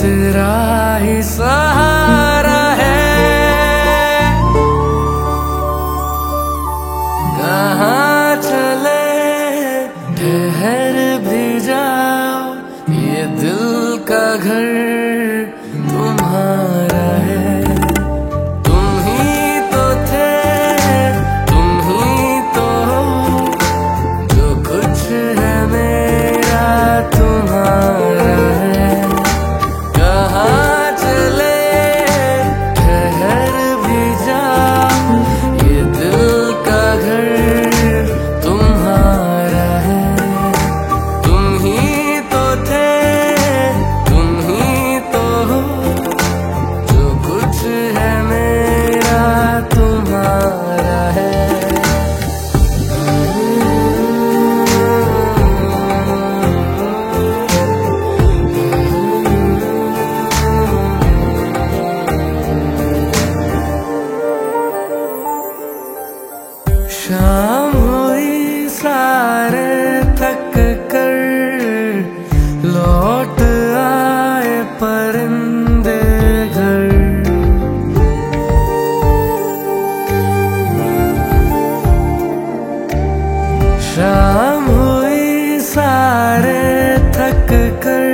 तेरा ही सहारा है। कहाँ चले ठहर भी जाओ, ये दिल का घर तुम्हारा है। तुम ही तो थे, तुम ही तो हो, जो कुछ है मेरा तुम्हारा है। कहाँ चले ठहर भी जाओ, ये दिल का घर तुम्हारा है। तुम ही तो थे, तुम ही तो हो, जो कुछ है मेरा तुम्हारा है। शाम हुई सारे थक कर, लौट आए परिंदे घर। शाम हुई सारे थक कर,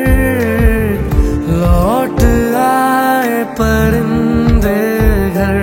लौट आए परिंदे घर।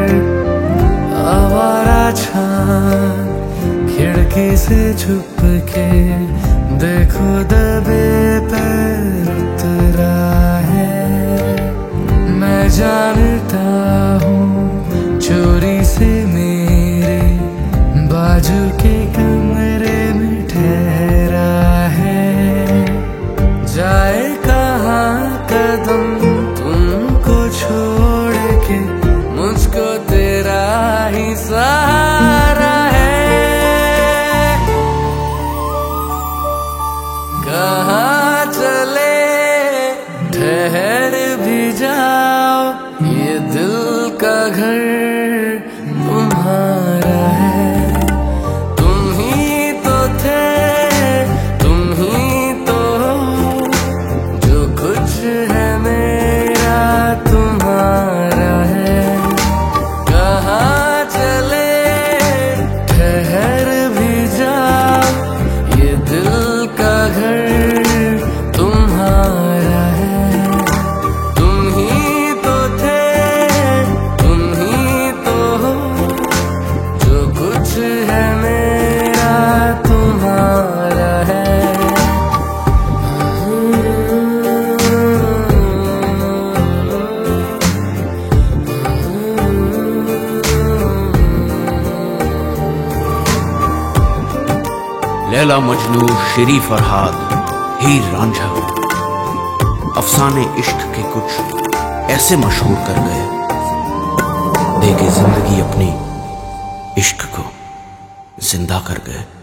आवारा छान खिड़की से छुप के देखो, दबे पैर उतरा है। मैं जानता हूँ चोरी से मेरे बाजू के कमरे में ठहरा है। जाए कहाँ कदम तुमको छोड़ के, मुझको तेरा ही सहारा है। कहाँ चले ठहर भी जाओ, ये दिल का घर तुम्हारा है। तुम ही तो थे, तुम ही तो हो, जो कुछ है मेरा तुम्हारा है। कहाँ चले ठहर भी जाओ, ये दिल का घर तुम्हारा है। तुम ही तो थे, तुम ही तो हो, जो कुछ है मेरा तुम्हारा है। लैला मजनू, शेरी फरहाद, हीर रांझा, अफसाने इश्क के कुछ ऐसे मशहूर कर गए, दे के जिंदगी अपनी इश्क को जिंदा कर गए।